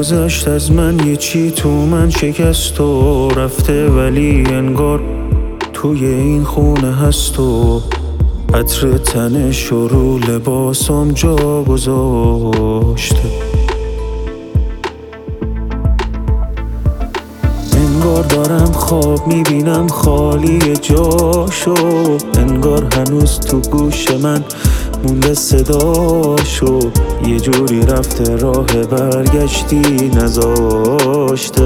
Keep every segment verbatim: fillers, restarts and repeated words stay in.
گذشت از من، یه چی تو من شکست و رفته، ولی انگار توی این خونه هست و عطر تنش و رو لباسم جا گذاشته. انگار دارم خواب میبینم خالی جاشو، انگار هنوز تو گوش من مونده صداشو، یه جوری رفته راه برگشتی نذاشته.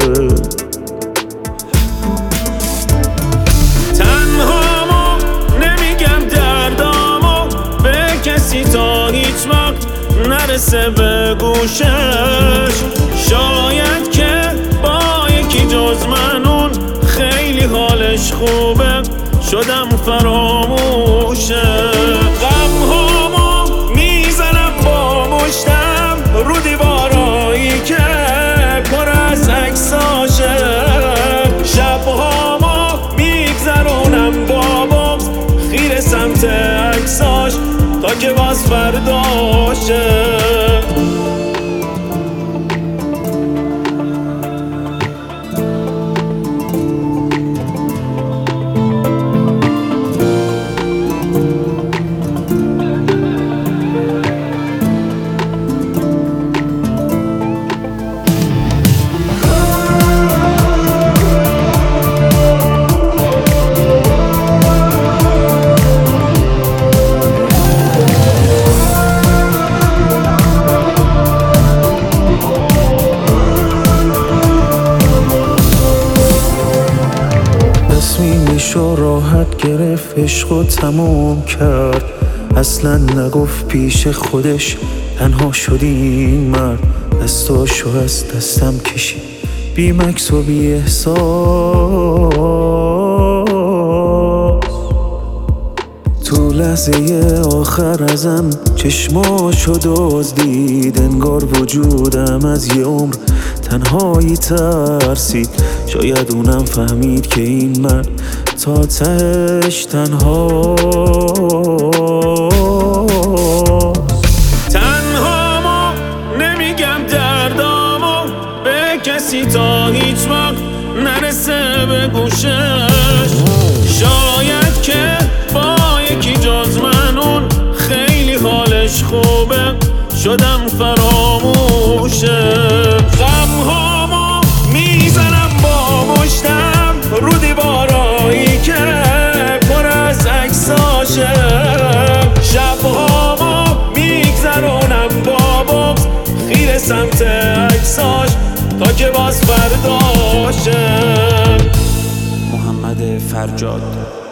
تنهامو نمیگم دردامو به کسی تا هیچ وقت نرسه به گوشش، شاید که با یکی جز من اون خیلی حالش خوبه شدم فراموشه. غمهامو میزنم با مشتم رو دیوارایی که پر از عکساشه، شبهامو میگذرونم با بغض خیره سمت عکساش تا که باز فرداشه. تصمیمشو راحت گرفت، عشقو تموم کرد، اصلا نگفت پیش خودش تنها شد این مرد. دستاشو از دستم کشید بی مکس و بی احساس، تو لحظه آخر ازم چشماشو دزدید، انگار وجودم از یه عمر تنهایی ترسید. شاید اونم فهمید که این من تا تهش تنهاست. تنهامو نمیگم دردامو به کسی تا هیچ وقت نرسه به گوشش، شاید که با یکی جز من اون خیلی حالش خوبه شدم فراموشه. غمهامو میزنم با مشتم رو دیوارایی که پر از عکساشه، شبهامو میگذرونم با بغض خیره سمت عکساش تا که باز فرداشه. محمد فرجاد.